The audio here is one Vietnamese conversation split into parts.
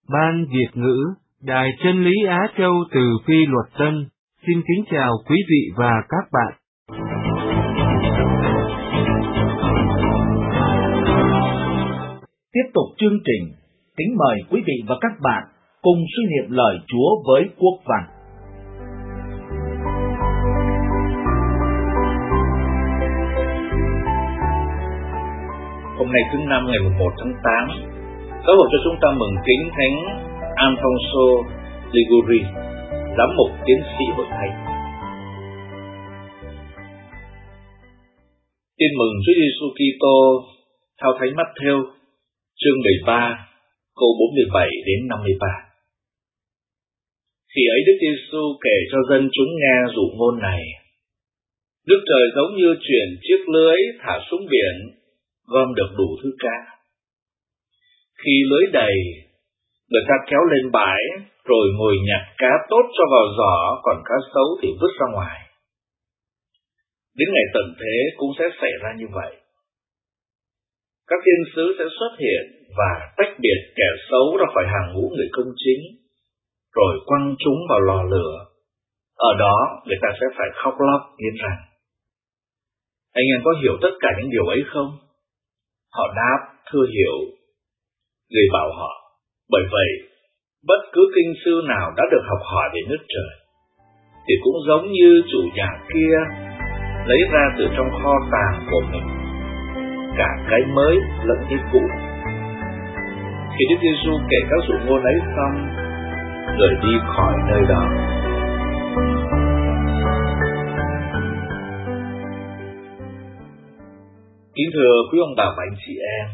Ban Việt ngữ, Đài Chân lý Á Châu từ Phi Luật Tân, xin kính chào quý vị và các bạn. Tiếp tục chương trình, kính mời quý vị và các bạn cùng suy niệm lời Chúa với Quốc Văn. Hôm nay thứ Năm ngày 1 tháng 8, giáo hội cho chúng ta mừng kính Thánh Alfonso Liguori, giám mục tiến sĩ Hội Thánh. Tin mừng Chúa Giêsu Kitô theo Thánh Matthew, chương 13, câu 47 đến 53. Khi ấy Đức Giêsu kể cho dân chúng nghe dụ ngôn này: Đức Trời giống như chuyển chiếc lưới thả xuống biển, gom được đủ thứ cá. Khi lưới đầy, người ta kéo lên bãi, rồi ngồi nhặt cá tốt cho vào giỏ, còn cá xấu thì vứt ra ngoài. Đến ngày tận thế cũng sẽ xảy ra như vậy. Các thiên sứ sẽ xuất hiện và tách biệt kẻ xấu ra khỏi hàng ngũ người công chính, rồi quăng chúng vào lò lửa. Ở đó người ta sẽ phải khóc lóc nghiến răng. Anh em có hiểu tất cả những điều ấy không? Họ đáp, thưa hiểu. Người bảo họ, bởi vậy, bất cứ kinh sư nào đã được học hỏi về nước trời, thì cũng giống như chủ nhà kia lấy ra từ trong kho tàng của mình cả cái mới lẫn cái cũ. Khi Đức Giêsu kể các dụ ngôn ấy xong, người đi khỏi nơi đó. Kính thưa quý ông bà và anh chị em,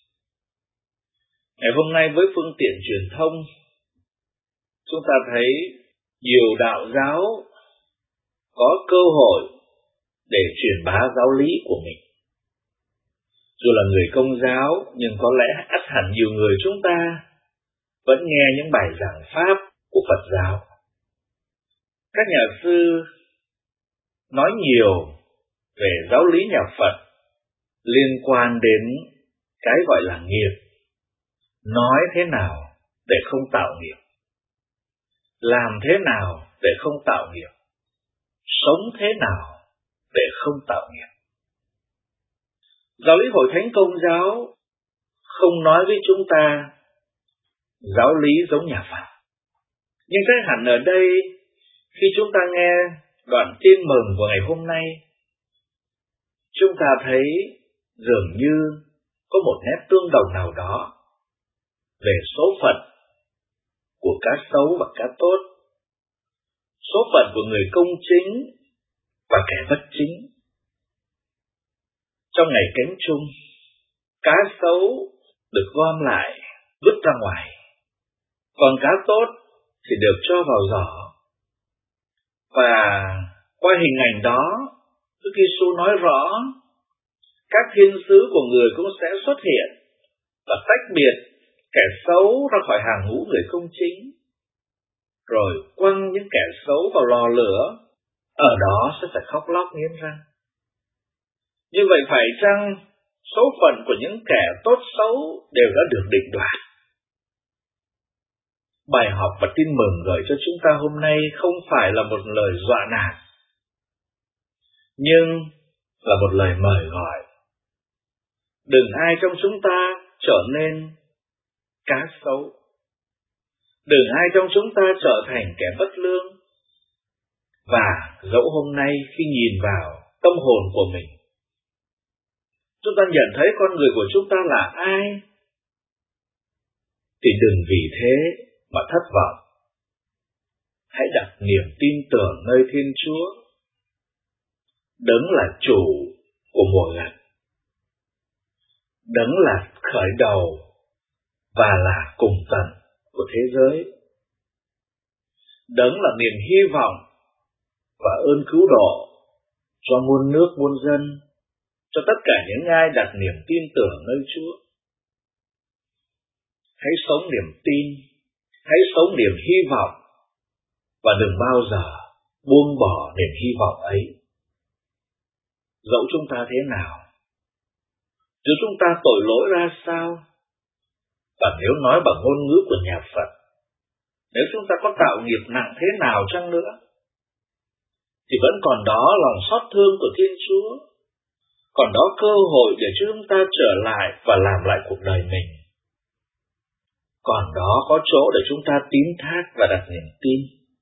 ngày hôm nay với phương tiện truyền thông, chúng ta thấy nhiều đạo giáo có cơ hội để truyền bá giáo lý của mình. Dù là người Công giáo, nhưng có lẽ ắt hẳn nhiều người chúng ta vẫn nghe những bài giảng pháp của Phật giáo. Các nhà sư nói nhiều về giáo lý nhà Phật liên quan đến cái gọi là nghiệp. Nói thế nào để không tạo nghiệp? Làm thế nào để không tạo nghiệp? Sống thế nào để không tạo nghiệp? Giáo lý Hội Thánh Công giáo không nói với chúng ta giáo lý giống nhà Phật. Nhưng chắc hẳn ở đây, khi chúng ta nghe đoạn tin mừng của ngày hôm nay, chúng ta thấy dường như có một nét tương đồng nào đó về số phận của cá xấu và cá tốt, số phận của người công chính và kẻ bất chính. Trong ngày cánh chung, cá xấu được gom lại, vứt ra ngoài, còn cá tốt thì được cho vào giỏ. Và qua hình ảnh đó, Đức Giêsu nói rõ, các thiên sứ của người cũng sẽ xuất hiện và tách biệt kẻ xấu ra khỏi hàng ngũ người công chính, rồi quăng những kẻ xấu vào lò lửa, ở đó sẽ phải khóc lóc nghiến răng. Như vậy phải chăng số phận của những kẻ tốt xấu đều đã được định đoạt? Bài học và tin mừng gửi cho chúng ta hôm nay không phải là một lời dọa nạt, nhưng là một lời mời gọi. Đừng ai trong chúng ta trở nên cá xấu. Đừng ai trong chúng ta trở thành kẻ bất lương. Và dẫu hôm nay khi nhìn vào tâm hồn của mình, chúng ta nhận thấy con người của chúng ta là ai, thì đừng vì thế mà thất vọng. Hãy đặt niềm tin tưởng nơi Thiên Chúa, Đấng là chủ của mùa gặt, Đấng là khởi đầu và là cùng tận của thế giới, Đấng là niềm hy vọng và ơn cứu độ cho muôn nước muôn dân, cho tất cả những ai đặt niềm tin tưởng nơi Chúa. Hãy sống niềm tin, hãy sống niềm hy vọng, và đừng bao giờ buông bỏ niềm hy vọng ấy. Dẫu chúng ta thế nào, dù chúng ta tội lỗi ra sao, Và nếu nói bằng ngôn ngữ của nhà Phật, nếu chúng ta có tạo nghiệp nặng thế nào chăng nữa, thì vẫn còn đó lòng xót thương của Thiên Chúa, còn đó cơ hội để chúng ta trở lại và làm lại cuộc đời mình. Còn đó có chỗ để chúng ta tín thác và đặt niềm tin.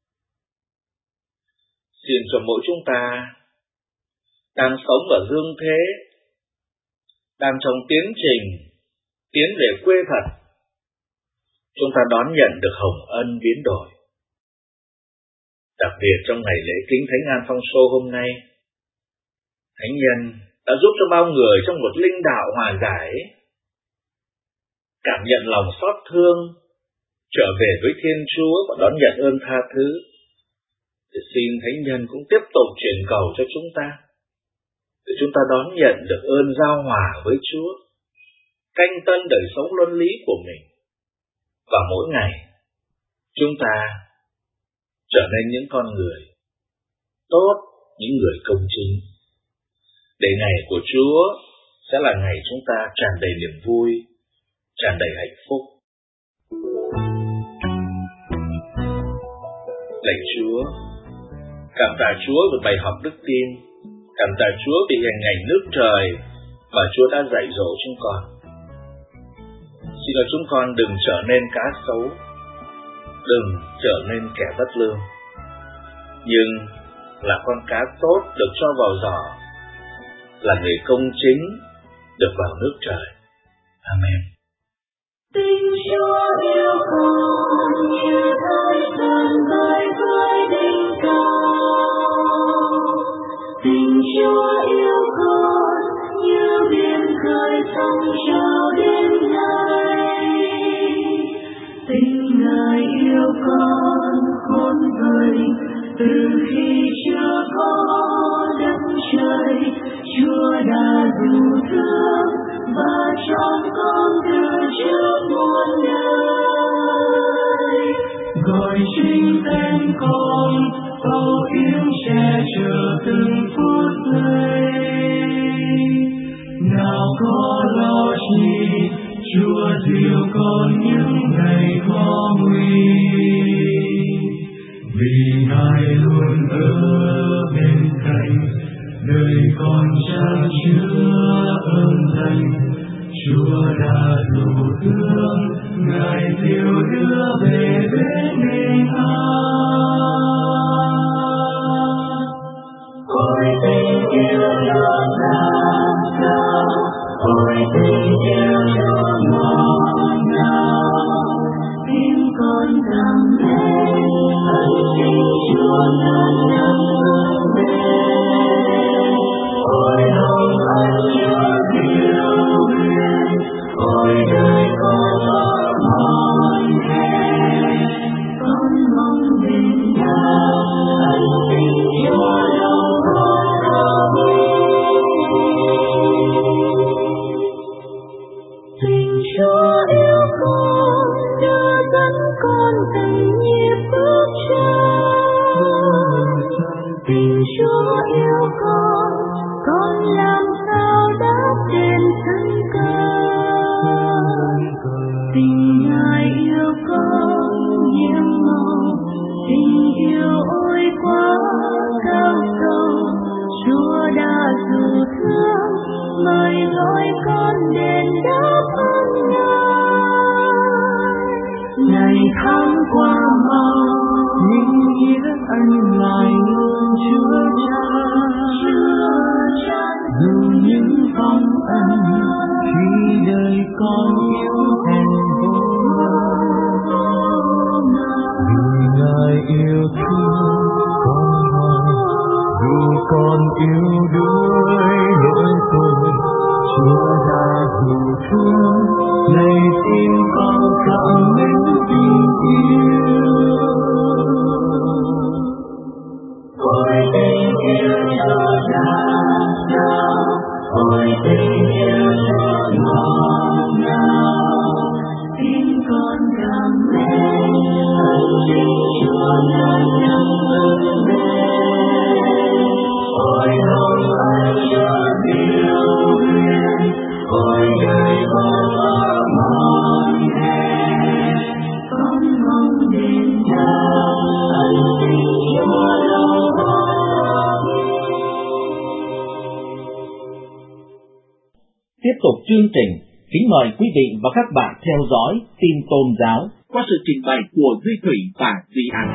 Xin cho mỗi chúng ta đang sống ở dương thế, đang trong tiến trình tiến về quê thật, chúng ta đón nhận được hồng ân biến đổi. Đặc biệt trong ngày lễ kính Thánh An Phong Sô hôm nay, Thánh Nhân đã giúp cho bao người trong một linh đạo hòa giải cảm nhận lòng xót thương, trở về với Thiên Chúa và đón nhận ơn tha thứ. Để xin Thánh Nhân cũng tiếp tục truyền cầu cho chúng ta, để chúng ta đón nhận được ơn giao hòa với Chúa, canh tân đời sống luân lý của mình, và mỗi ngày chúng ta trở nên những con người tốt, những người công chính, để ngày của Chúa sẽ là ngày chúng ta tràn đầy niềm vui, tràn đầy hạnh phúc. Lạy Chúa, cảm tạ Chúa về bài học đức tin, cảm tạ Chúa vì hình ảnh nước trời mà Chúa đã dạy dỗ chúng con. Xin cho chúng con đừng trở nên cá sấu, đừng trở nên kẻ bất lương, nhưng là con cá tốt được cho vào giỏ, là người công chính được vào nước trời. Amen. Tình Chúa yêu con như thái sơn bay với đỉnh cao, tình Chúa yêu con như biển khơi sóng trào đến nay, tình Ngài yêu con khôn vời từ khi chưa có đất trời, Chúa đã dù thương và chọn con từ trước muôn đời, gọi chính tên con âu yếm che chở từng phút giây. Nào có lo chi, Chúa dìu con những ngày khó nguy, vì Ngài luôn ở bên cạnh, đời con chan chứa ơn lành. Chúa đã đủ thương, Ngài dìu đưa về bên bình an. Ôi tình yêu Chúa làm sao, ôi tình yêu Chúa ngọt ngào, tim con thầm lên ân tình Chúa ngàn năm hướng về. Ôi hồng ân Chúa diệu huyền, ôi đời con mòn mỏi, con mong bình an ân tình Chúa lòng con cao quý. Tình Chúa yêu con đưa dẫn con từng nhịp bước chân, tình Chúa yêu con làm sao đáp đền thân cơn. Tình Ngài yêu con nhiệm màu, tình yêu ôi quá cao sâu, Chúa đã dù thương mời gọi con đến đáp ơn Ngài. Ngày tháng qua mau, nhưng nghĩa ân Ngài luôn chứa chan, dù những phong ân khi đời con yếu hèn vô ngờ, vì Ngài yêu thương con hoài, vì con yêu đuối nỗi khổ, Chúa đã dù thương này tim con cảm mến tình yêu. Ôi tình yêu Chúa làm sao, ôi tình yêu Chúa ngọt ngào, tiếp tục chương trình, kính mời quý vị và các bạn theo dõi tin tôn giáo qua sự trình bày của Duy Thủy và Duy An.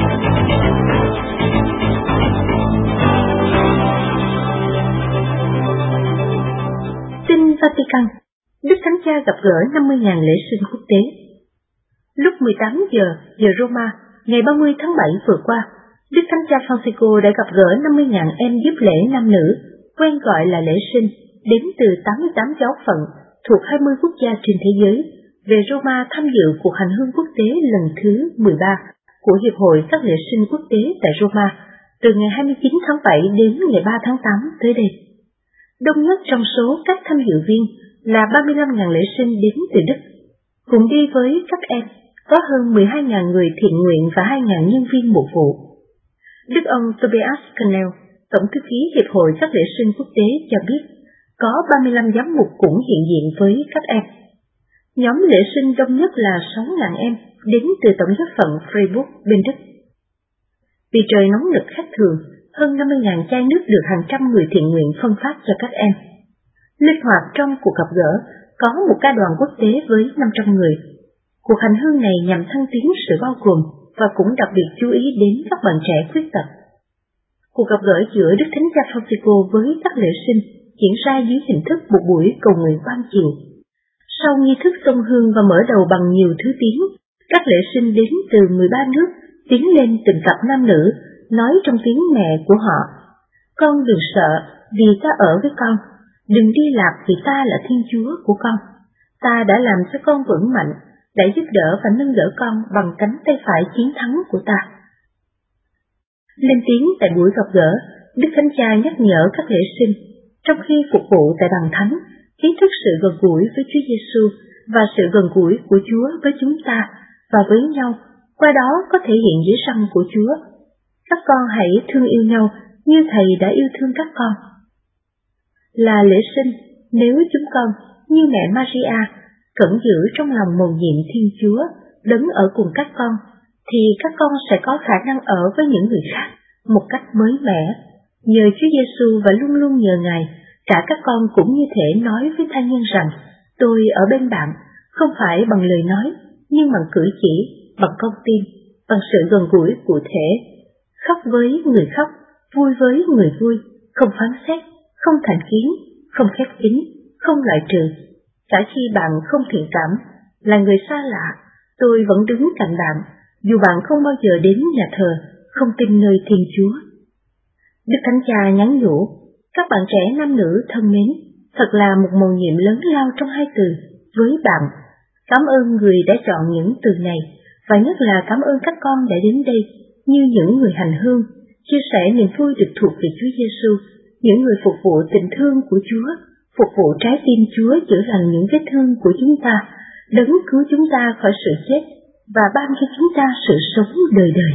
Tin Vatican, Đức Thánh Cha gặp gỡ 50.000 lễ sinh quốc tế. Lúc 18 giờ Roma, ngày 30 tháng 7 vừa qua, Đức Thánh Cha Francisco đã gặp gỡ 50.000 em giúp lễ nam nữ, quen gọi là lễ sinh, đến từ 88 giáo phận thuộc 20 quốc gia trên thế giới, về Roma tham dự cuộc hành hương quốc tế lần thứ 13 của Hiệp hội các lễ sinh quốc tế tại Roma, từ ngày 29 tháng 7 đến ngày 3 tháng 8 tới đây. Đông nhất trong số các tham dự viên là 35.000 lễ sinh đến từ Đức. Cùng đi với các em có hơn 12.000 người thiện nguyện và 2.000 nhân viên mục vụ. Đức ông Tobias Cannell, Tổng thư ký Hiệp hội các lễ sinh quốc tế cho biết, có 35 giám mục cũng hiện diện với các em. Nhóm lễ sinh đông nhất là 6.000 em đến từ Tổng giáo phận Freiburg bên Đức. Vì trời nóng nực khác thường, hơn 50.000 chai nước được hàng trăm người thiện nguyện phân phát cho các em. Linh hoạt trong cuộc gặp gỡ, có một ca đoàn quốc tế với 500 người. Cuộc hành hương này nhằm thăng tiến sự bao gồm và cũng đặc biệt chú ý đến các bạn trẻ khuyết tật. Cuộc gặp gỡ giữa Đức Thánh Cha Francisco với các lễ sinh diễn ra dưới hình thức một buổi cầu nguyện ban chiều. Sau nghi thức dâng hương và mở đầu bằng nhiều thứ tiếng, các lễ sinh đến từ 13 nước tiến lên từng cặp nam nữ, nói trong tiếng mẹ của họ: "Con đừng sợ vì ta ở với con, đừng đi lạc vì ta là Thiên Chúa của con. Ta đã làm cho con vững mạnh, đã giúp đỡ và nâng đỡ con bằng cánh tay phải chiến thắng của ta." Lên tiếng tại buổi gặp gỡ, Đức Thánh Cha nhắc nhở các lễ sinh, trong khi phục vụ tại bàn thánh, ý thức sự gần gũi với Chúa Giêsu và sự gần gũi của Chúa với chúng ta và với nhau, qua đó có thể hiện dưới răng của Chúa. Các con hãy thương yêu nhau như Thầy đã yêu thương các con. Là lễ sinh, nếu chúng con, như mẹ Maria, cẩn giữ trong lòng mầu nhiệm Thiên Chúa, đấng ở cùng các con, thì các con sẽ có khả năng ở với những người khác một cách mới mẻ. Nhờ Chúa Giêsu và luôn luôn nhờ Ngài, cả các con cũng như thể nói với tha nhân rằng: "Tôi ở bên bạn, không phải bằng lời nói, nhưng bằng cử chỉ, bằng con tim, bằng sự gần gũi cụ thể. Khóc với người khóc, vui với người vui, không phán xét, không thành kiến, không khép kín, không loại trừ. Cả khi bạn không thiện cảm, là người xa lạ, tôi vẫn đứng cạnh bạn, dù bạn không bao giờ đến nhà thờ, không tin nơi Thiên Chúa." Đức Thánh Cha nhắn nhủ, các bạn trẻ nam nữ thân mến, thật là một mầu nhiệm lớn lao trong hai từ, với bạn. Cảm ơn người đã chọn những từ này, và nhất là cảm ơn các con đã đến đây, như những người hành hương, chia sẻ niềm vui được thuộc về Chúa Giêsu, những người phục vụ tình thương của Chúa, phục vụ trái tim Chúa chữa lành những vết thương của chúng ta, đấng cứu chúng ta khỏi sự chết và ban cho chúng ta sự sống đời đời.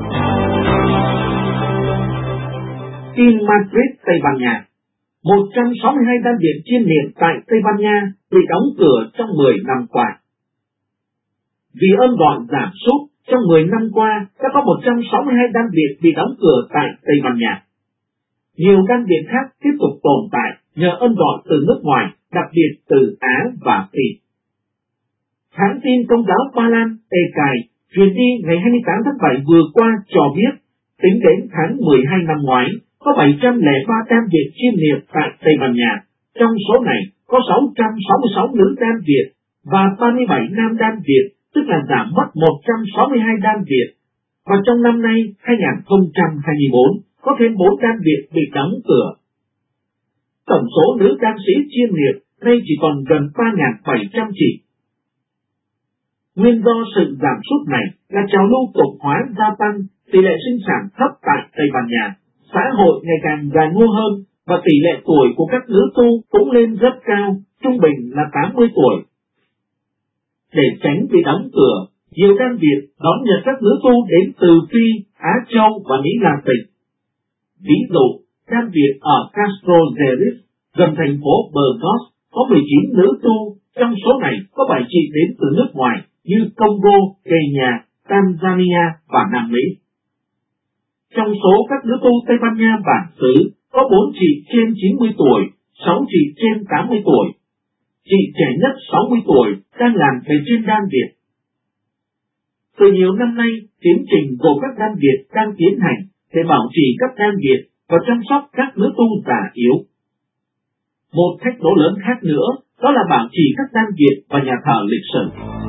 Tin Madrid, Tây Ban Nha. 162 đan viện chiêm niệm tại Tây Ban Nha bị đóng cửa trong 10 năm qua. Vì ơn gọi giảm sút, trong 10 năm qua đã có 162 đan viện bị đóng cửa tại Tây Ban Nha. Nhiều đan viện khác tiếp tục tồn tại nhờ ơn gọi từ nước ngoài, đặc biệt từ Á và Phi. Hãng tin Công giáo Ba Lan EKAI truyền đi ngày 28 tháng 7 vừa qua cho biết, tính đến tháng 12 năm ngoái, có 703 đan viện chiêm niệm tại Tây Ban Nha. Trong số này có 666 nữ đan viện và 37 nam đan viện, tức là giảm mất 162 đan viện. Và trong năm nay 2024 có thêm 4 đan viện bị đóng cửa. Tổng số nữ đan sĩ chiêm niệm nay chỉ còn gần 3.700 chị. Nguyên do sự giảm sút này là trào lưu tục hóa gia tăng, tỷ lệ sinh sản thấp tại Tây Ban Nha, xã hội ngày càng già nua hơn và tỷ lệ tuổi của các nữ tu cũng lên rất cao, trung bình là 80 tuổi. Để tránh bị đóng cửa, nhiều đan viện đón nhận các nữ tu đến từ Phi, Á Châu và Mỹ Latin. Ví dụ, đan viện ở Castro Jerez, gần thành phố Burgos, có 19 nữ tu, trong số này có 7 chị đến từ nước ngoài như Congo, Kenya, Tanzania và Nam Mỹ. Trong số các nữ tu Tây Ban Nha bản xứ, có 4 chị trên 90 tuổi, 6 chị trên 80 tuổi, chị trẻ nhất 60 tuổi đang làm về trên đan Việt. Từ nhiều năm nay, tiến trình của các đan Việt đang tiến hành để bảo trì các đan Việt và chăm sóc các nữ tu già yếu. Một thách đố lớn khác nữa đó là bảo trì các đan Việt và nhà thờ lịch sử.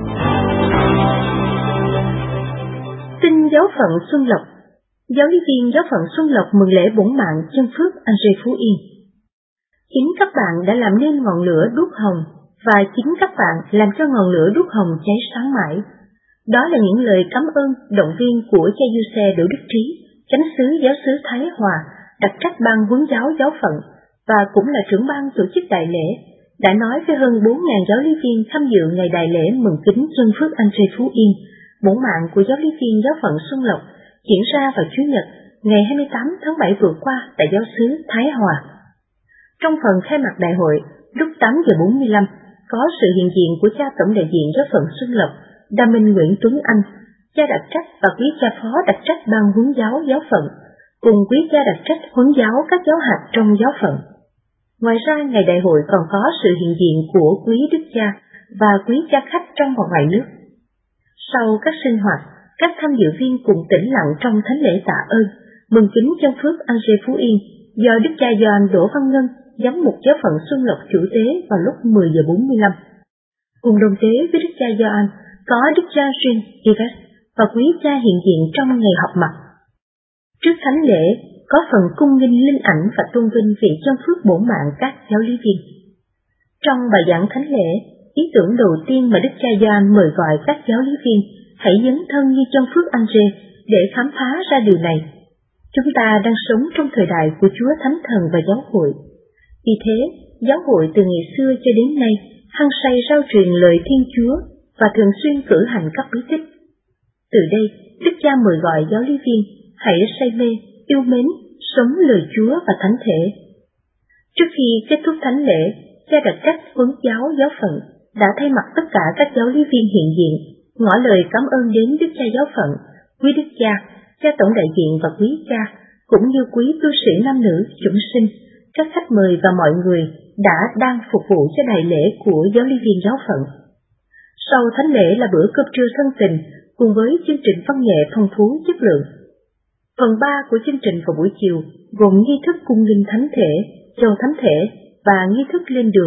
Tin giáo phận Xuân Lộc. Giáo lý viên giáo phận Xuân Lộc mừng lễ bổn mạng chân phước André Phú Yên. Chính các bạn đã làm nên ngọn lửa đuốc hồng, và chính các bạn làm cho ngọn lửa đuốc hồng cháy sáng mãi. Đó là những lời cảm ơn, động viên của cha Giuse Đỗ Đức Trí, chánh xứ giáo xứ Thái Hòa, đặc trách ban huấn giáo giáo phận, và cũng là trưởng ban tổ chức đại lễ, đã nói với hơn 4.000 giáo lý viên tham dự ngày đại lễ mừng kính chân phước André Phú Yên, bổn mạng của giáo lý viên giáo phận Xuân Lộc, diễn ra vào Chủ nhật, ngày 28 tháng 7 vừa qua tại giáo xứ Thái Hòa. Trong phần khai mạc đại hội, lúc 8:45, có sự hiện diện của cha tổng đại diện giáo phận Xuân Lộc, Đa Minh Nguyễn Tuấn Anh, cha đặc trách và quý cha phó đặc trách ban huấn giáo giáo phận, cùng quý cha đặc trách huấn giáo các giáo hạt trong giáo phận. Ngoài ra, ngày đại hội còn có sự hiện diện của quý đức cha và quý cha khách trong và ngoài nước. Sau các sinh hoạt, các tham dự viên cùng tĩnh lặng trong thánh lễ tạ ơn, mừng kính chân phước André Phú Yên do đức cha Gioan Đỗ Văn Ngân, giám mục giáo phận Xuân Lộc chủ tế vào lúc 10:45. Cùng đồng tế với đức cha Gioan có đức cha Jean Yves và quý cha hiện diện trong ngày họp mặt. Trước thánh lễ, có phần cung nghinh linh ảnh và tôn vinh vị chân phước bổn mạng các giáo lý viên. Trong bài giảng thánh lễ, ý tưởng đầu tiên mà đức cha Gioan mời gọi các giáo lý viên hãy dấn thân như chân phước André để khám phá ra điều này. Chúng ta đang sống trong thời đại của Chúa Thánh Thần và giáo hội. Vì thế, giáo hội từ ngày xưa cho đến nay hăng say rao truyền lời Thiên Chúa và thường xuyên cử hành các bí tích. Từ đây, đức cha mời gọi giáo lý viên hãy say mê, yêu mến, sống lời Chúa và thánh thể. Trước khi kết thúc thánh lễ, cha đặc trách huấn giáo giáo phận đã thay mặt tất cả các giáo lý viên hiện diện ngỏ lời cảm ơn đến đức cha giáo phận, quý đức cha, cha tổng đại diện và quý cha, cũng như quý tu sĩ nam nữ, chúng sinh, các khách mời và mọi người đã đang phục vụ cho đại lễ của giáo lý viên giáo phận. Sau thánh lễ là bữa cơm trưa thân tình cùng với chương trình văn nghệ phong phú chất lượng. Phần 3 của chương trình vào buổi chiều gồm nghi thức cung nghinh thánh thể, chầu thánh thể và nghi thức lên đường.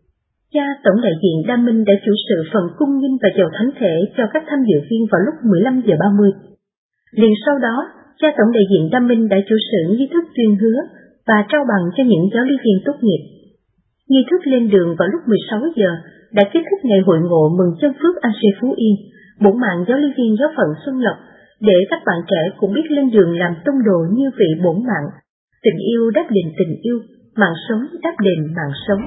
Cha tổng đại diện Đa Minh đã chủ sự phần cung nghinh và chầu thánh thể cho các tham dự viên vào lúc 15:30. Liền sau đó, cha tổng đại diện Đa Minh đã chủ sự nghi thức tuyên hứa và trao bằng cho những giáo lý viên tốt nghiệp. Nghi thức lên đường vào lúc 16 giờ đã kết thúc ngày hội ngộ mừng chân phước André Phú Yên, bổn mạng giáo lý viên giáo phận Xuân Lộc, để các bạn trẻ cũng biết lên đường làm tông đồ như vị bổn mạng. Tình yêu đáp đền tình yêu, mạng sống đáp đền mạng sống.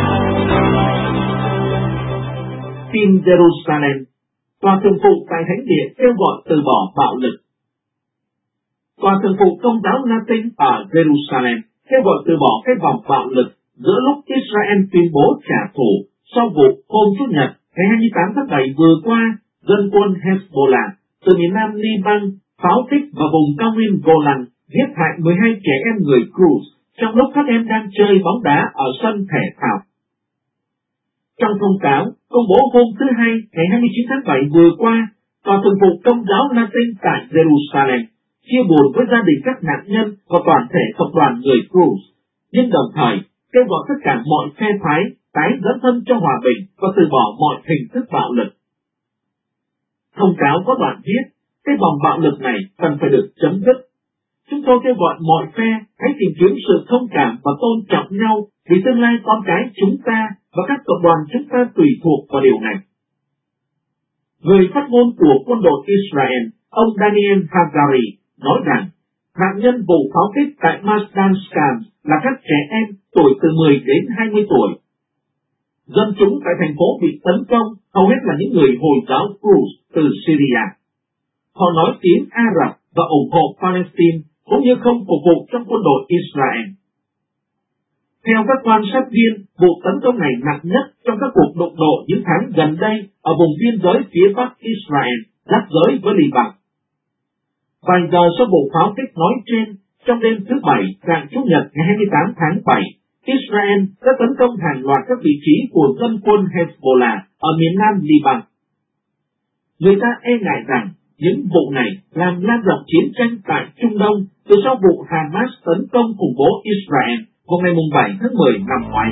Tin Jerusalem, tòa thường phụ tại thánh địa kêu gọi từ bỏ bạo lực. Tòa thường phụ công giáo Latin ở Jerusalem kêu gọi từ bỏ cái vòng bạo lực giữa lúc Israel tuyên bố trả thù sau vụ hôm Chủ nhật ngày 28 tháng 7 vừa qua dân quân Hezbollah từ miền nam Liban pháo kích vào vùng cao nguyên Golan, giết hại 12 trẻ em người Druze trong lúc các em đang chơi bóng đá ở sân thể thao. Trong thông cáo công bố hôm thứ Hai ngày 29 tháng 7 vừa qua, tòa thường phụ công giáo Latin tại Jerusalem chia buồn với gia đình các nạn nhân và toàn thể cộng đoàn người Druze, nhưng đồng thời kêu gọi tất cả mọi phe phái tái dấn thân cho hòa bình và từ bỏ mọi hình thức bạo lực. Thông cáo có đoạn viết, cái vòng bạo lực này cần phải được chấm dứt. Chúng tôi kêu gọi mọi phe hãy tìm kiếm sự thông cảm và tôn trọng nhau vì tương lai con cái chúng ta và các cộng đoàn chúng ta tùy thuộc vào điều này. Người phát ngôn của quân đội Israel, ông Daniel Hagari, nói rằng nạn nhân vụ pháo kích tại Mazdan-Sham là các trẻ em tuổi từ 10 đến 20 tuổi. Dân chúng tại thành phố bị tấn công hầu hết là những người Hồi giáo Druze từ Syria. Họ nói tiếng Ả Rập và ủng hộ Palestine cũng như không phục vụ trong quân đội Israel. Theo các quan sát viên, vụ tấn công này nặng nhất trong các cuộc đụng độ những tháng gần đây ở vùng biên giới phía bắc Israel, giáp giới với Liban. Vài giờ sau vụ pháo kích nói trên, trong đêm thứ Bảy, rạng Chủ nhật ngày 28 tháng 7, Israel đã tấn công hàng loạt các vị trí của dân quân Hezbollah ở miền nam Liban. Người ta e ngại rằng những vụ này làm lan rộng chiến tranh tại Trung Đông từ sau vụ Hamas tấn công khủng bố Israel vào ngày 7 tháng 10 năm ngoái.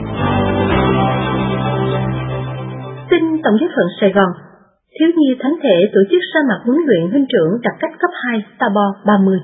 Tin Tổng giáo phận Sài Gòn, thiếu nhi thánh thể tổ chức sa mạc huấn luyện huynh trưởng đặc cách cấp 2 Tabor 30.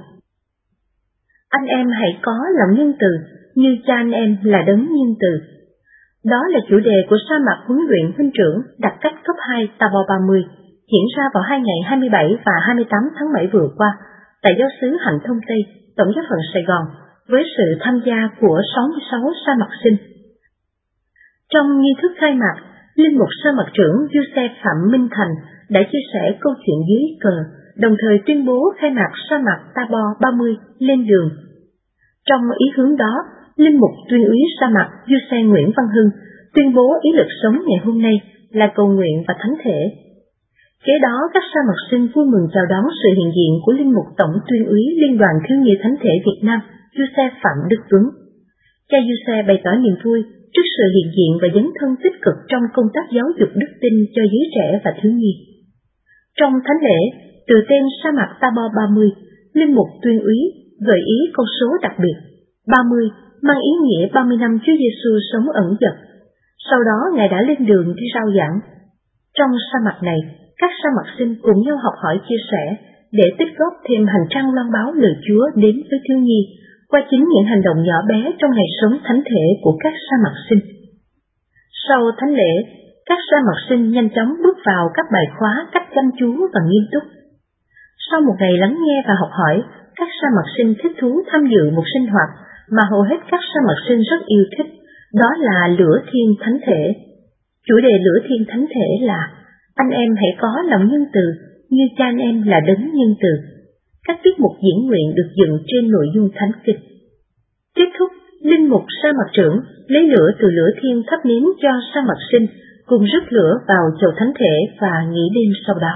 Anh em hãy có lòng nhân từ như cha anh em là đấng nhân từ. Đó là chủ đề của sa mạc huấn luyện huynh trưởng đặc cách cấp 2 Tabor 30 diễn ra vào 2 ngày 27 và 28 tháng 7 vừa qua tại giáo xứ Hạnh Thông Tây, Tổng giáo phận Sài Gòn với sự tham gia của 66 sa mạc sinh. Trong nghi thức khai mạc, Linh mục sa mạc trưởng Giuse Phạm Minh Thành đã chia sẻ câu chuyện dưới cờ, đồng thời tuyên bố khai mạc sa mạc Tabor 30 lên đường. Trong ý hướng đó, Linh mục tuyên úy sa mạc Giuse Nguyễn Văn Hưng tuyên bố ý lực sống ngày hôm nay là cầu nguyện và thánh thể. Kế đó, các sa mạc sinh vui mừng chào đón sự hiện diện của Linh mục Tổng tuyên úy Liên đoàn Thiếu nhi Thánh thể Việt Nam Giuse Phạm Đức Tuấn. Cha Giuse bày tỏ niềm vui trước sự hiện diện và dấn thân tích cực trong công tác giáo dục đức tin cho giới trẻ và thiếu nhi. Trong thánh lễ, từ tên sa mạc Tabor 30, Linh mục tuyên úy gợi ý con số đặc biệt 30 mang ý nghĩa 30 năm Chúa Giêsu sống ẩn dật. Sau đó Ngài đã lên đường đi rao giảng. Trong sa mạc này, các sa mạc sinh cùng nhau học hỏi chia sẻ để tích góp thêm hành trang loan báo lời Chúa đến với thiếu nhi qua chính những hành động nhỏ bé trong ngày sống thánh thể của các sa mạc sinh. Sau thánh lễ, các sa mạc sinh nhanh chóng bước vào các bài khóa cách chăm chú và nghiêm túc. Sau một ngày lắng nghe và học hỏi, các sa mạc sinh thích thú tham dự một sinh hoạt mà hầu hết các sa mạc sinh rất yêu thích, đó là lửa thiên thánh thể. Chủ đề lửa thiên thánh thể là anh em hãy có lòng nhân từ như cha anh em là đấng nhân từ. Các tiết mục diễn nguyện được dựng trên nội dung thánh kinh. Kết thúc, Linh mục sa mạc trưởng lấy lửa từ lửa thiên thắp nến cho sa mạc sinh, cùng rước lửa vào chầu thánh thể và nghỉ đêm sau đó.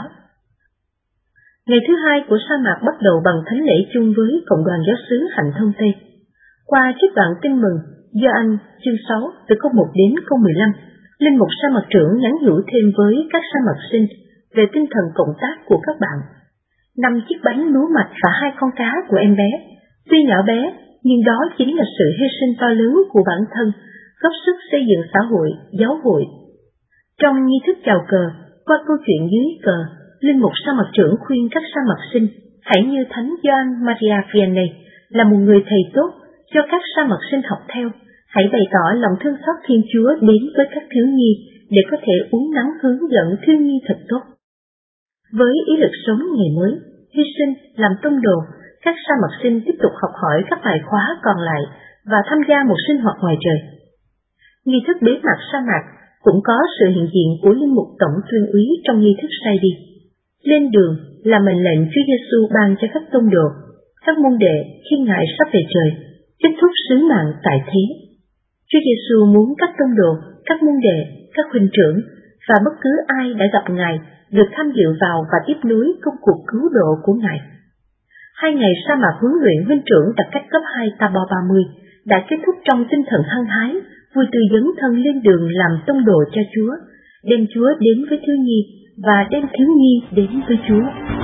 Ngày thứ hai của sa mạc bắt đầu bằng thánh lễ chung với cộng đoàn giáo xứ Hạnh Thông Tây. Qua trích đoạn tin mừng Gioan chương 6 từ câu 1 đến câu 15, Linh mục sa mạc trưởng nhắn nhủ thêm với các sa mạc sinh về tinh thần cộng tác của các bạn. 5 chiếc bánh lúa mạch và 2 con cá của em bé, tuy nhỏ bé, nhưng đó chính là sự hy sinh to lớn của bản thân, góp sức xây dựng xã hội, giáo hội. Trong nghi thức chào cờ, qua câu chuyện dưới cờ, Linh mục sa mạc trưởng khuyên các sa mạc sinh hãy như Thánh Gioan Maria Vianney là một người thầy tốt cho các sa mạc sinh học theo. Hãy bày tỏ lòng thương xót Thiên Chúa đến với các thiếu nhi để có thể uốn nắn hướng dẫn thiếu nhi thật tốt. Với ý lực sống ngày mới, hy sinh, làm tông đồ, các sa mạc sinh tiếp tục học hỏi các bài khóa còn lại và tham gia một sinh hoạt ngoài trời. Nghi thức bế mạc sa mạc cũng có sự hiện diện của Linh mục Tổng tuyên úy trong nghi thức sai đi. Lên đường là mệnh lệnh Chúa Giêsu ban cho các tông đồ, các môn đệ khi Ngài sắp về trời, kết thúc sứ mạng tại thế. Chúa Giêsu muốn các tông đồ, các môn đệ, các huynh trưởng và bất cứ ai đã gặp Ngài được tham dự vào và tiếp nối công cuộc cứu độ của Ngài. 2 ngày sa mạc huấn luyện huynh trưởng đặc cách cấp 2 Tabor 30 đã kết thúc trong tinh thần hăng hái, vui tươi dấn thân lên đường làm tông đồ cho Chúa, đem Chúa đến với thiếu nhi và đem thiếu nhi đến với Chúa.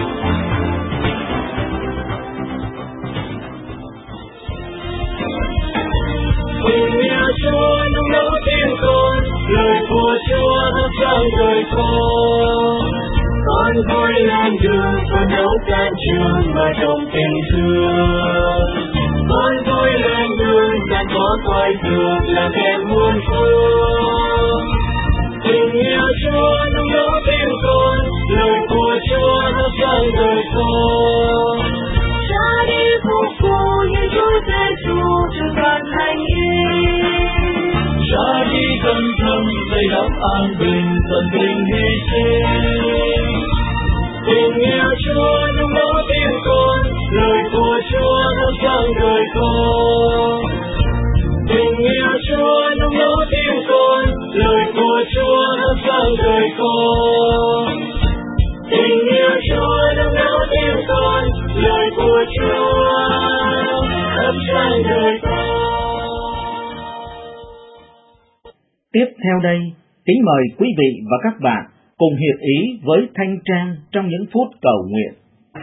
Nhà Chúa nung nấu tiếng con, lời của Chúa hấp dẫn đời con vui lên đường phấn đấu can trường và trong tình thương. Con vui lên đường gian có coi thường làm em muôn phương. Tình yêu Chúa nung nấu tiếng con, lời của Chúa hấp dẫn đời con. Cha đi phục vụ như Chúa Giêsu trong vạn hành yên. Cha đi dâng thân xây đắp an bình tận tình hy sinh. Tình yêu Chúa nung nấu tiếng con, lời của Chúa hấp dẫn đời con. Tình yêu Chúa nung nấu tiếng con, lời của Chúa hấp dẫn đời con. Tình yêu Chúa nung nấu tiếng con, lời của Chúa hấp dẫn đời con. Tiếp theo đây, kính mời quý vị và các bạn cùng hiệp ý với Thanh Trang trong những phút cầu nguyện.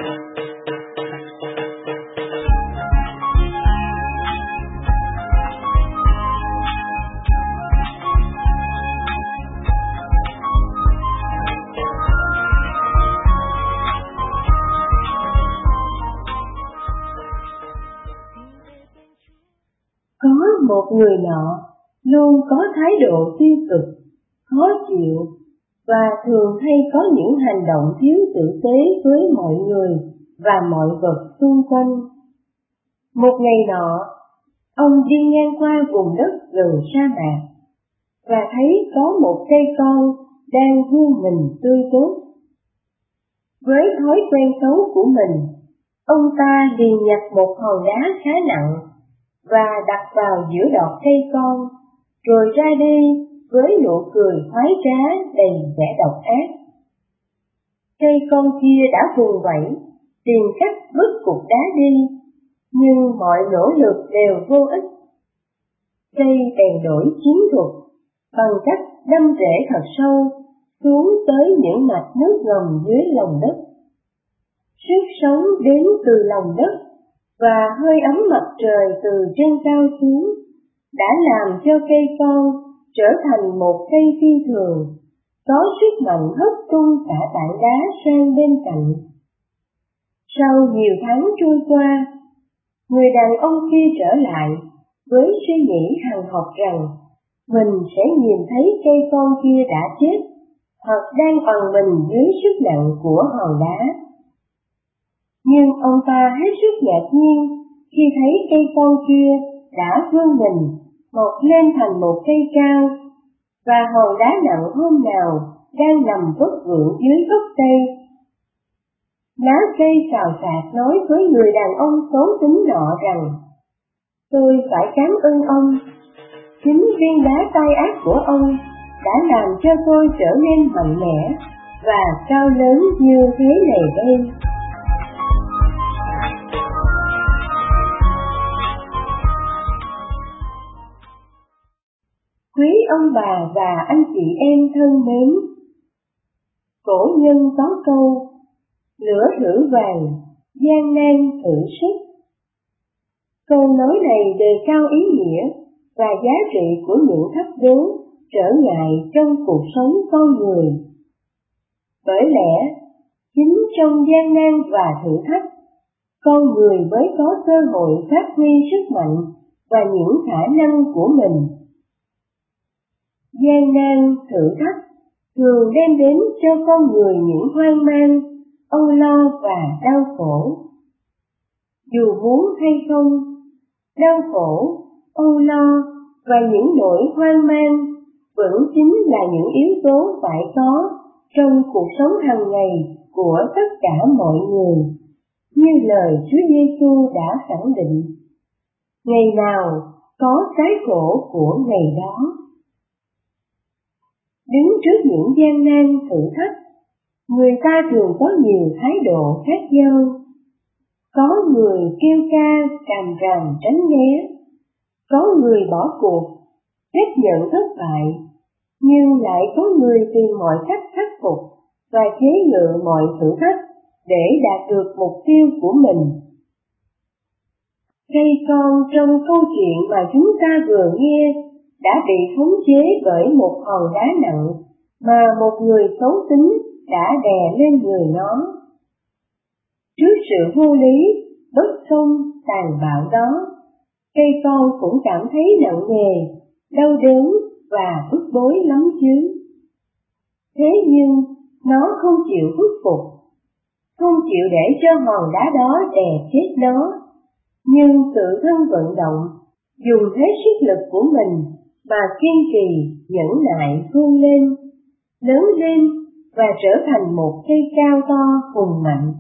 Có một người nọ luôn có thái độ tiêu cực, khó chịu và thường hay có những hành động thiếu tử tế với mọi người và mọi vật xung quanh. Một ngày nọ, ông đi ngang qua vùng đất gần sa mạc và thấy có một cây con đang vươn mình tươi tốt. Với thói quen xấu của mình, ông ta liền nhặt một hòn đá khá nặng và đặt vào giữa đọt cây con, rồi ra đi với nụ cười khoái trá đầy vẻ độc ác. Cây con kia đã vùng vẫy, tìm cách vứt cục đá đi, nhưng mọi nỗ lực đều vô ích. Cây bèn đổi chiến thuật bằng cách đâm rễ thật sâu xuống tới những mạch nước ngầm dưới lòng đất. Sức sống đến từ lòng đất và hơi ấm mặt trời từ trên cao xuống đã làm cho cây con trở thành một cây phi thường, có sức mạnh hất tung cả tảng đá sang bên cạnh. Sau nhiều tháng trôi qua, người đàn ông kia trở lại với suy nghĩ hằn học rằng mình sẽ nhìn thấy cây con kia đã chết hoặc đang oằn mình dưới sức nặng của hòn đá. Nhưng ông ta hết sức ngạc nhiên khi thấy cây con kia đã vươn mình mọc lên thành một cây cao, và hòn đá nặng hôm nào đang nằm vất vưởng dưới gốc cây. Lá cây xào xạc nói với người đàn ông xấu tính nọ rằng: "Tôi phải cảm ơn ông. Chính viên đá tai ác của ông đã làm cho tôi trở nên mạnh mẽ và cao lớn như thế này đây." Quý ông bà và anh chị em thân mến, cổ nhân có câu: lửa thử vàng, gian nan thử sức. Câu nói này đề cao ý nghĩa và giá trị của những thách đố, trở ngại trong cuộc sống con người. Bởi lẽ, chính trong gian nan và thử thách, con người mới có cơ hội phát huy sức mạnh và những khả năng của mình. Gian nan, thử thách thường đem đến cho con người những hoang mang, âu lo và đau khổ. Dù muốn hay không, đau khổ, âu lo và những nỗi hoang mang vẫn chính là những yếu tố phải có trong cuộc sống hàng ngày của tất cả mọi người, như lời Chúa Giêsu đã khẳng định: ngày nào có cái khổ của ngày đó. Đứng trước những gian nan thử thách, người ta thường có nhiều thái độ khác nhau. Có người kêu ca càm ràm tránh né, có người bỏ cuộc, chấp nhận thất bại, nhưng lại có người tìm mọi cách khắc phục và chế ngự mọi thử thách để đạt được mục tiêu của mình. Cây con trong câu chuyện mà chúng ta vừa nghe đã bị khống chế bởi một hòn đá nặng mà một người xấu tính đã đè lên người nó. Trước sự vô lý, bất công, tàn bạo đó, cây con cũng cảm thấy nặng nề, đau đớn và bức bối lắm chứ. Thế nhưng nó không chịu khuất phục, không chịu để cho hòn đá đó đè chết nó, nhưng tự thân vận động, dùng hết sức lực của mình mà kiên trì, nhẫn nại vươn lên, lớn lên và trở thành một cây cao to hùng mạnh.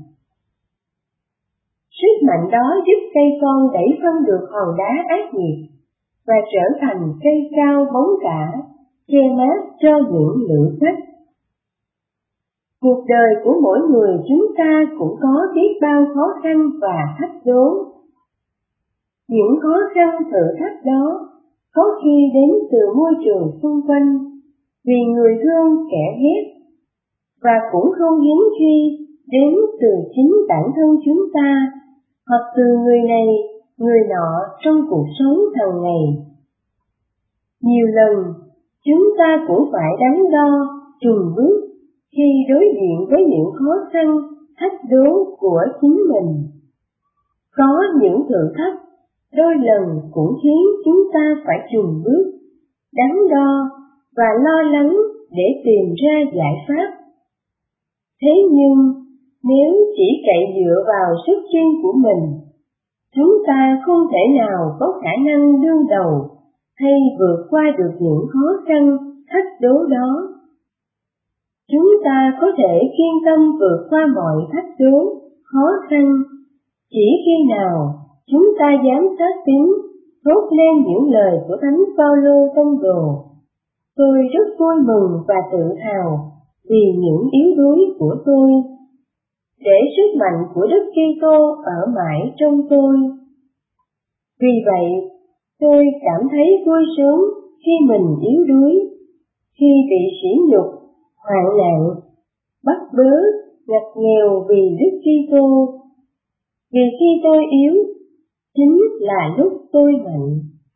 Sức mạnh đó giúp cây con đẩy phân được hòn đá ác nghiệt và trở thành cây cao bóng rả, che mát cho những lữ khách. Cuộc đời của mỗi người chúng ta cũng có biết bao khó khăn và thách đố. Những khó khăn thử thách đó có khi đến từ môi trường xung quanh, vì người thương kẻ ghét, và cũng không hiếm khi đến từ chính bản thân chúng ta, hoặc từ người này, người nọ trong cuộc sống hàng ngày. Nhiều lần, chúng ta cũng phải đắn đo, chùn bước khi đối diện với những khó khăn, thách đố của chính mình. Có những thử thách, đôi lần cũng khiến chúng ta phải chùn bước, đắn đo và lo lắng để tìm ra giải pháp. Thế nhưng, nếu chỉ cậy dựa vào sức riêng của mình, chúng ta không thể nào có khả năng đương đầu hay vượt qua được những khó khăn, thách đố đó. Chúng ta có thể kiên tâm vượt qua mọi thách đố, khó khăn, chỉ khi nào chúng ta dám xác tín, thốt lên những lời của Thánh Phaolô tông đồ: tôi rất vui mừng và tự hào vì những yếu đuối của tôi, để sức mạnh của Đức Kitô ở mãi trong tôi. Vì vậy, tôi cảm thấy vui sướng khi mình yếu đuối, khi bị sỉ nhục, hoạn nạn, bắt bớ, ngặt nghèo vì Đức Kitô. Vì khi tôi yếu, chính là lúc tôi mạnh.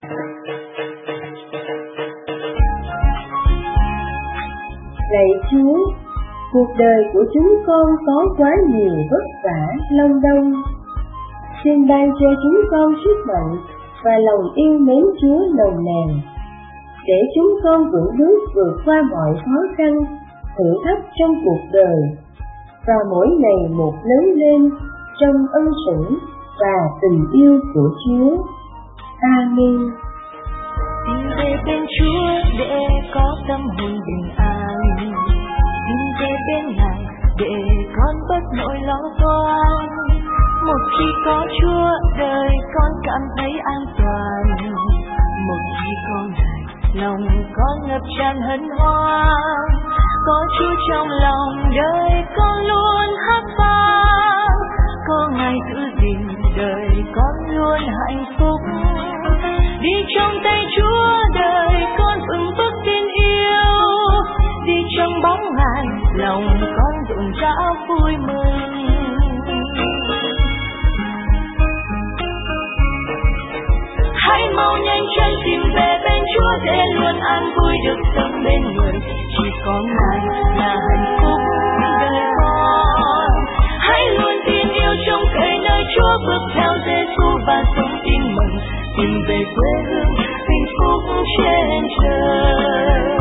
Lạy Chúa, cuộc đời của chúng con có quá nhiều vất vả, long đong. Xin ban cho chúng con sức mạnh và lòng yêu mến Chúa nồng nàn, để chúng con vững bước vượt qua mọi khó khăn, thử thách trong cuộc đời, và mỗi ngày một lớn lên trong ân sủng và tình yêu của Chúa. Amen. Xin về bên Chúa để có tâm hồn bình an, xin về bên Ngài để con bớt nỗi lo toan. Một khi có Chúa, đời con cảm thấy an toàn. Một khi có Ngài, lòng con ngập tràn hân hoan. Có Chúa trong lòng, đời con luôn hát vang. Có Ngài giữ gìn, đời con luôn hạnh phúc. Đi trong tay Chúa, đời con vững bước tin yêu. Đi trong bóng Ngài, lòng con rộn rã vui mừng. Hãy mau nhanh chân tìm về bên Chúa để luôn an vui được sống bên người. Chỉ có Ngài là hạnh phúc đời con. Hãy luôn tin yêu trong cậy nơi Chúa, bước theo Giêsu và sống tin mừng. Tìm về quê hương hạnh phúc trên trời.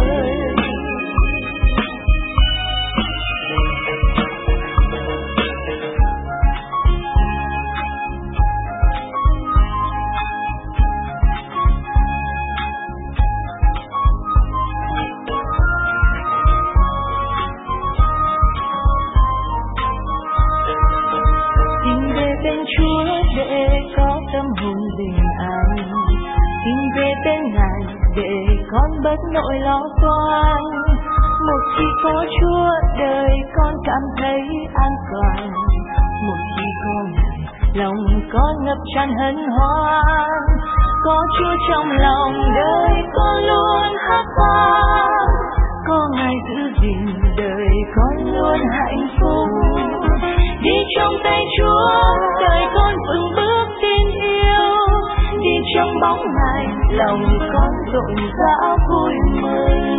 Chúa để có tâm hồn bình an, xin về bên Ngài để con bớt nỗi lo toan. Một khi có Chúa, đời con cảm thấy an toàn. Một khi có Ngài, lòng con ngập tràn hân hoan. Có Chúa trong lòng, đời con luôn hát vang. Có Ngài giữ gìn, đời con luôn hạnh phúc. Đi trong tay Chúa, đời con vững bước tin yêu. Đi trong bóng Ngài, lòng con rộn rã vui mừng.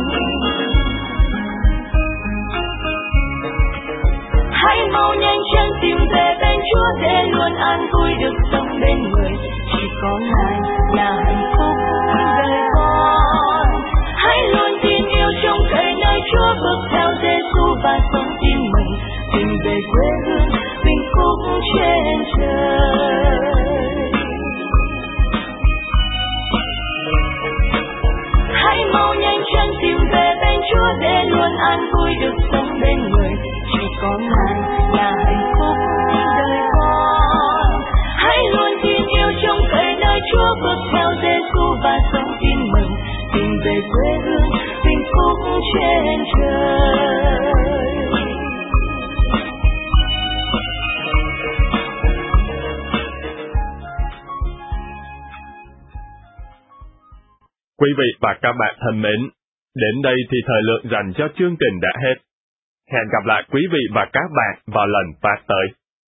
Hãy mau nhanh chân tìm về bên Chúa để luôn an vui được sống bên người. Chỉ có Ngài là hạnh phúc đời con. Hãy luôn tin yêu trong cậy nơi Chúa, bước theo Giêsu và sống tin mừng. Tìm về quê hương hạnh phúc trên trời. Hãy mau nhanh chân tìm về bên Chúa để luôn an vui được sống bên người. Chỉ có Ngài là hạnh phúc đời con. Hãy luôn tin yêu trong cậy nơi Chúa, bước theo Giêsu và sống tin mừng. Tìm về quê hương hạnh phúc trên trời. Quý vị và các bạn thân mến, đến đây thì thời lượng dành cho chương trình đã hết. Hẹn gặp lại quý vị và các bạn vào lần phát tới.